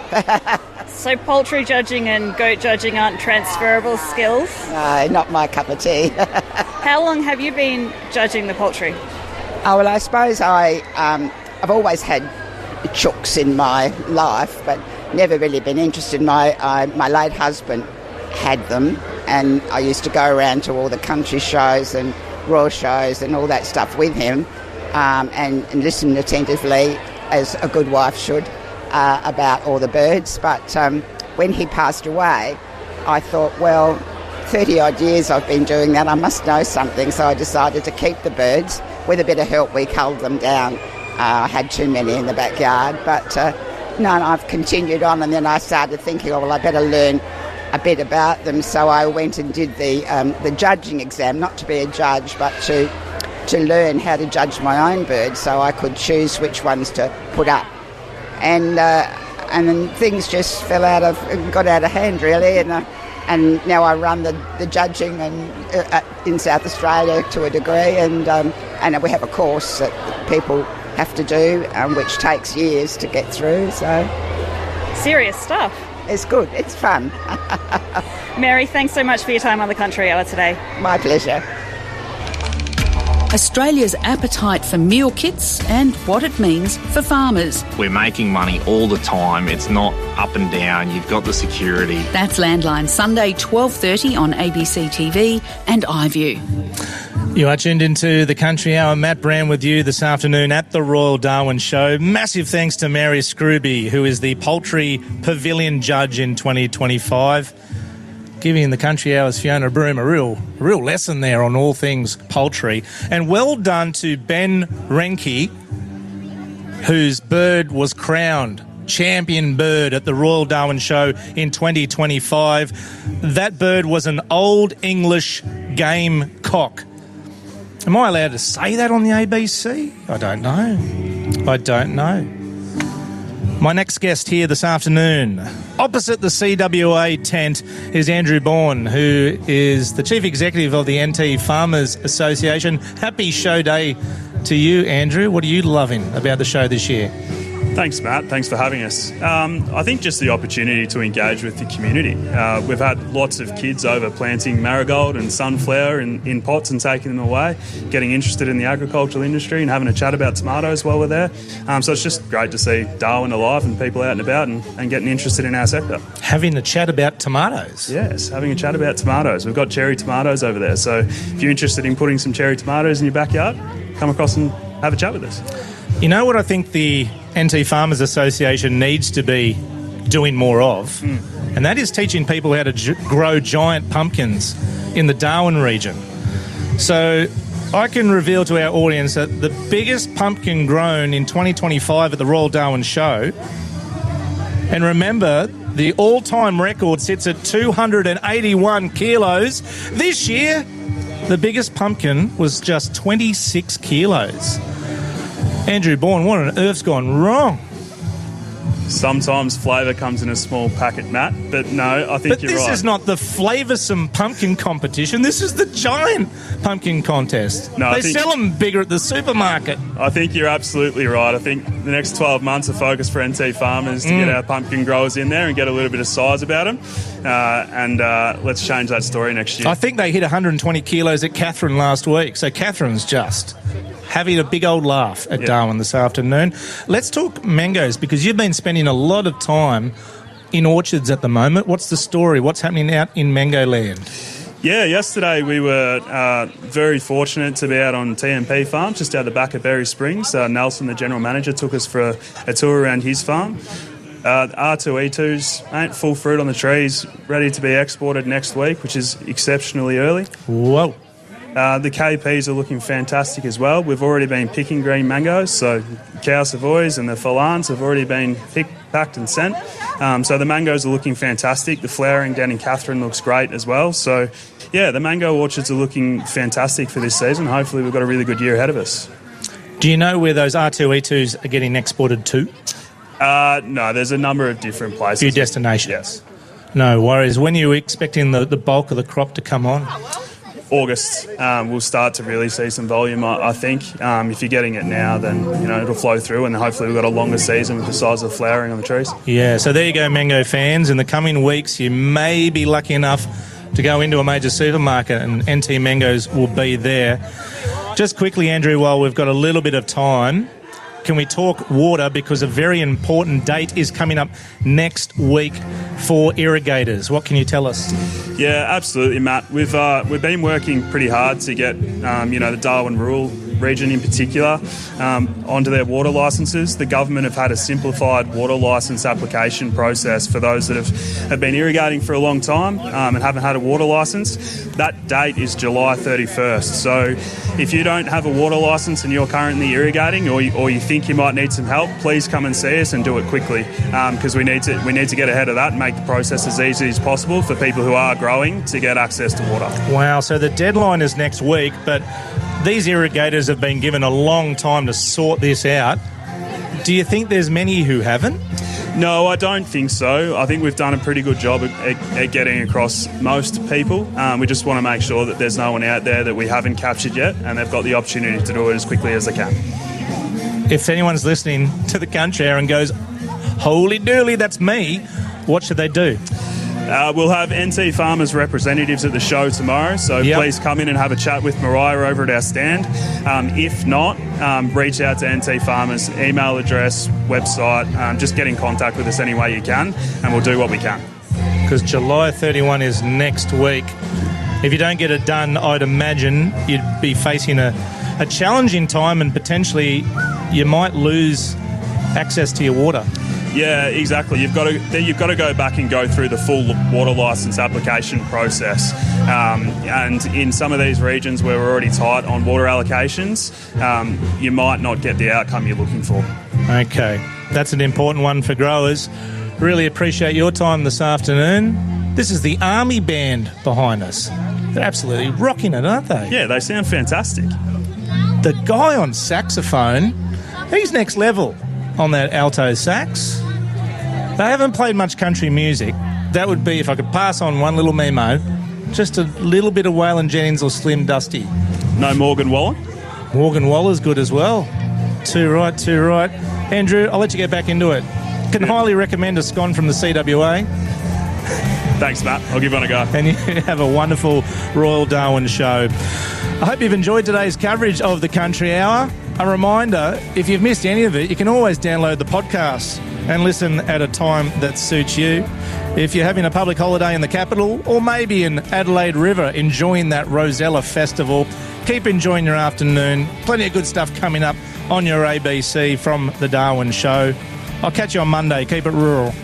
[SPEAKER 6] So poultry judging and goat judging aren't transferable skills?
[SPEAKER 16] No, not my cup of tea.
[SPEAKER 6] How long have you been judging the poultry?
[SPEAKER 16] Oh, well, I suppose I, um, I've always had chooks in my life, but never really been interested. My uh, my late husband had them, and I used to go around to all the country shows and royal shows and all that stuff with him, um, and, and listen attentively, as a good wife should, uh, about all the birds. But um, when he passed away, I thought, well, thirty-odd years I've been doing that, I must know something, so I decided to keep the birds. With a bit of help, we culled them down. Uh, I had too many in the backyard, but uh, no, I've continued on, and then I started thinking, oh, well, I better learn a bit about them, so I went and did the um, the judging exam, not to be a judge, but to to learn how to judge my own birds so I could choose which ones to put up. And uh, and then things just fell out of, got out of hand really, and uh, and now I run the, the judging and uh, in South Australia to a degree, and um, and we have a course that people have to do, um, which takes years to get through. So
[SPEAKER 6] serious stuff.
[SPEAKER 16] It's good. It's fun.
[SPEAKER 6] Mary, thanks so much for your time on the Country Hour today.
[SPEAKER 16] My pleasure.
[SPEAKER 17] Australia's appetite for meal kits and what it means for farmers.
[SPEAKER 18] We're making money all the time. It's not up and down. You've got the security.
[SPEAKER 17] That's Landline, Sunday, twelve thirty on A B C T V and iView.
[SPEAKER 3] You are tuned into the Country Hour. Matt Brand with you this afternoon at the Royal Darwin Show. Massive thanks to Mary Scrooby, who is the Poultry Pavilion Judge in twenty twenty-five. Giving the Country Hour's Fiona Broom a real, real lesson there on all things poultry. And well done to Ben Renke, whose bird was crowned champion bird at the Royal Darwin Show in twenty twenty-five. That bird was an Old English game cock. Am I allowed to say that on the A B C? I don't know. I don't know. My next guest here this afternoon, opposite the C W A tent, is Andrew Bourne, who is the Chief Executive of the N T Farmers Association. Happy show day to you, Andrew. What are you loving about the show this year?
[SPEAKER 19] Thanks, Matt. Thanks for having us. Um, I think just the opportunity to engage with the community. Uh, we've had lots of kids over planting marigold and sunflower in, in pots and taking them away, getting interested in the agricultural industry and having a chat about tomatoes while we're there. Um, so it's just great to see Darwin alive and people out and about and, and getting interested in our sector.
[SPEAKER 3] Having a chat about tomatoes?
[SPEAKER 19] Yes, having a chat about tomatoes. We've got cherry tomatoes over there. So if you're interested in putting some cherry tomatoes in your backyard, come across and have a chat with us.
[SPEAKER 3] You know what I think the N T Farmers Association needs to be doing more of? Mm. And that is teaching people how to g- grow giant pumpkins in the Darwin region. So I can reveal to our audience that the biggest pumpkin grown in twenty twenty-five at the Royal Darwin Show, and remember, the all-time record sits at two hundred eighty-one kilos. This year, the biggest pumpkin was just twenty-six kilos. Andrew Bourne, what on earth's gone wrong?
[SPEAKER 19] Sometimes flavour comes in a small packet, Matt, but no, I think
[SPEAKER 3] but
[SPEAKER 19] you're
[SPEAKER 3] right.
[SPEAKER 19] right.
[SPEAKER 3] But this is not the flavoursome pumpkin competition. This is the giant pumpkin contest.
[SPEAKER 19] No,
[SPEAKER 3] they
[SPEAKER 19] I think,
[SPEAKER 3] sell them bigger at the supermarket.
[SPEAKER 19] I think you're absolutely right. I think the next twelve months are focused for N T farmers to
[SPEAKER 3] Mm.
[SPEAKER 19] get our pumpkin growers in there and get a little bit of size about them. Uh, and uh, let's change that story next year.
[SPEAKER 3] I think they hit one hundred twenty kilos at Catherine last week, so Catherine's just having a big old laugh at
[SPEAKER 19] yeah.
[SPEAKER 3] Darwin this afternoon. Let's talk mangoes, because you've been spending a lot of time in orchards at the moment. What's the story? What's happening out in Mango Land?
[SPEAKER 19] Yeah, yesterday we were uh, very fortunate to be out on T M P Farm, just out the back of Berry Springs. Uh, Nelson, the general manager, took us for a, a tour around his farm. Uh, R two E twos, ain't full fruit on the trees, ready to be exported next week, which is exceptionally early.
[SPEAKER 3] Whoa.
[SPEAKER 19] Uh, the K Ps are looking fantastic as well. We've already been picking green mangoes, so Cow Savoys and the Falans have already been picked, packed and sent. Um, so the mangoes are looking fantastic. The flowering down in Catherine looks great as well. So, yeah, the mango orchards are looking fantastic for this season. Hopefully we've got a really good year ahead of us.
[SPEAKER 3] Do you know where those R two E twos are getting exported to?
[SPEAKER 19] Uh, no, there's a number of different places.
[SPEAKER 3] A few destinations?
[SPEAKER 19] Yes.
[SPEAKER 3] No worries. When are you expecting the, the bulk of the crop to come on?
[SPEAKER 19] August, um, we'll start to really see some volume, I, I think. Um, if you're getting it now, then you know it'll flow through, and hopefully we've got a longer season with the size of the flowering on the trees.
[SPEAKER 3] Yeah, so there you go, mango fans. In the coming weeks, you may be lucky enough to go into a major supermarket, and N T Mangoes will be there. Just quickly, Andrew, while we've got a little bit of time, can we talk water, because a very important date is coming up next week for irrigators. What can you tell us?
[SPEAKER 19] Yeah, absolutely, Matt. We've uh, we've been working pretty hard to get um, you know the Darwin rural region in particular um, onto their water licences. The government have had a simplified water licence application process for those that have, have been irrigating for a long time um, and haven't had a water licence. That date is July thirty-first. So if you don't have a water licence and you're currently irrigating, or you, or you think you might need some help, please come and see us and do it quickly, because um, we need to we need to get ahead of that and make the process as easy as possible for people who are growing to get access to water.
[SPEAKER 3] Wow, so the deadline is next week, but these irrigators have been given a long time to sort this out. Do you think there's many who haven't?
[SPEAKER 19] No, I don't think so. I think we've done a pretty good job at, at, at getting across most people. Um, we just want to make sure that there's no one out there that we haven't captured yet, and they've got the opportunity to do it as quickly as they can.
[SPEAKER 3] If anyone's listening to the Country Hour and goes, holy dooly, that's me, what should they do?
[SPEAKER 19] Uh, we'll have N T Farmers representatives at the show tomorrow, so
[SPEAKER 3] Yep.
[SPEAKER 19] please come in and have a chat with Mariah over at our stand. Um, if not, um, reach out to N T Farmers, email address, website, um, just get in contact with us any way you can, and we'll do what we can.
[SPEAKER 3] Because July thirty-first is next week. If you don't get it done, I'd imagine you'd be facing a, a challenging time, and potentially you might lose access to your water.
[SPEAKER 19] Yeah, exactly. You've got to you've got to go back and go through the full water licence application process. Um, and in some of these regions where we're already tight on water allocations, um, you might not get the outcome you're looking for.
[SPEAKER 3] Okay, that's an important one for growers. Really appreciate your time this afternoon. This is the Army Band behind us. They're absolutely rocking it, aren't they?
[SPEAKER 19] Yeah, they sound fantastic.
[SPEAKER 3] The guy on saxophone, he's next level on that alto sax. They haven't played much country music. That would be, if I could pass on one little memo, just a little bit of Waylon Jennings or Slim Dusty.
[SPEAKER 19] No Morgan Wallen?
[SPEAKER 3] Morgan Waller's good as well. Too right, too right. Andrew, I'll let you get back into it. Can yeah. highly recommend a scone from the C W A.
[SPEAKER 19] Thanks, Matt. I'll give one a go.
[SPEAKER 3] And you have a wonderful Royal Darwin show. I hope you've enjoyed today's coverage of the Country Hour. A reminder, if you've missed any of it, you can always download the podcast and listen at a time that suits you. If you're having a public holiday in the capital, or maybe in Adelaide River enjoying that Rosella Festival, keep enjoying your afternoon. Plenty of good stuff coming up on your A B C from The Darwin Show. I'll catch you on Monday. Keep it rural.